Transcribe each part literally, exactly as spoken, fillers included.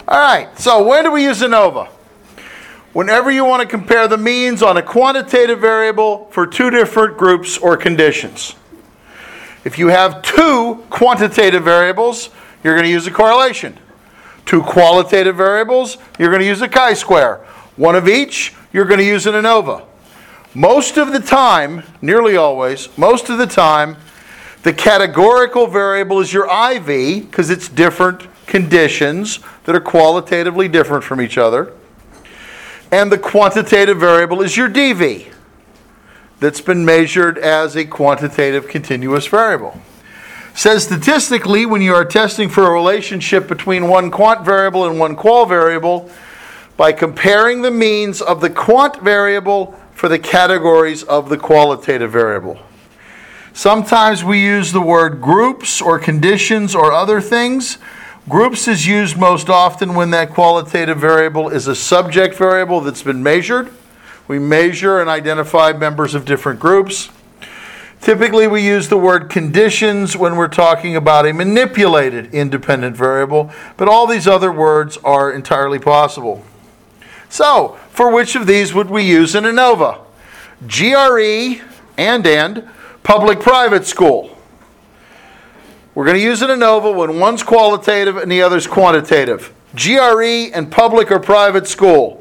All right, so when do we use ANOVA? Whenever you want to compare the means on a quantitative variable for two different groups or conditions. If you have two quantitative variables, you're going to use a correlation. Two qualitative variables, you're going to use a chi-square. One of each, you're going to use an ANOVA. Most of the time, nearly always, most of the time, the categorical variable is your I V because it's different conditions that are qualitatively different from each other. And the quantitative variable is your D V that's been measured as a quantitative continuous variable. Says statistically, when you are testing for a relationship between one quant variable and one qual variable, by comparing the means of the quant variable for the categories of the qualitative variable. Sometimes we use the word groups or conditions or other things. Groups is used most often when that qualitative variable is a subject variable that's been measured. We measure and identify members of different groups. Typically, we use the word conditions when we're talking about a manipulated independent variable, but all these other words are entirely possible. So, for which of these would we use an ANOVA? G R E and and public-private school. We're going to use an ANOVA when one's qualitative and the other's quantitative. G R E and public or private school.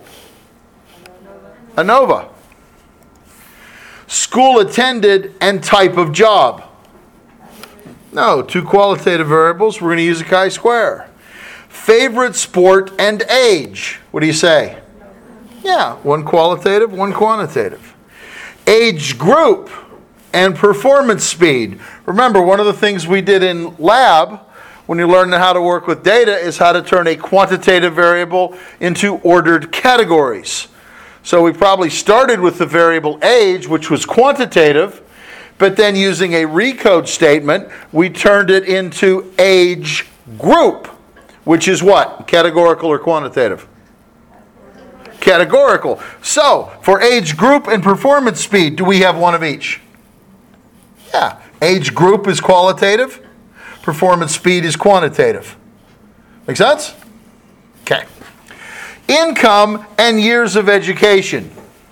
ANOVA. School attended and type of job. No, two qualitative variables. We're going to use a chi-square. Favorite sport and age. What do you say? Yeah, one qualitative, one quantitative. Age group and performance speed. Remember, one of the things we did in lab when you learn how to work with data is how to turn a quantitative variable into ordered categories. So we probably started with the variable age, which was quantitative, but then using a recode statement, we turned it into age group, which is what? Categorical or quantitative? Categorical. So, for age group and performance speed, do we have one of each? Yeah. Age group is qualitative. Performance speed is quantitative. Make sense? Okay. Income and years of education.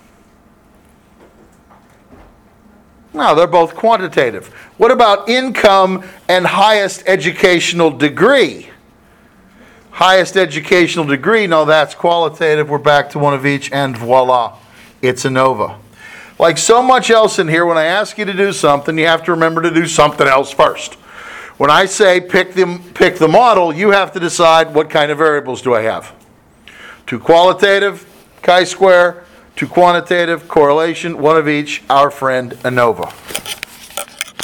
No, they're both quantitative. What about income and highest educational degree? Highest educational degree, no, that's qualitative. We're back to one of each, and voila, it's ANOVA. Like so much else in here, when I ask you to do something, you have to remember to do something else first. When I say pick the, pick the model, you have to decide what kind of variables do I have. Two qualitative, chi-square, two quantitative, correlation, one of each, our friend ANOVA.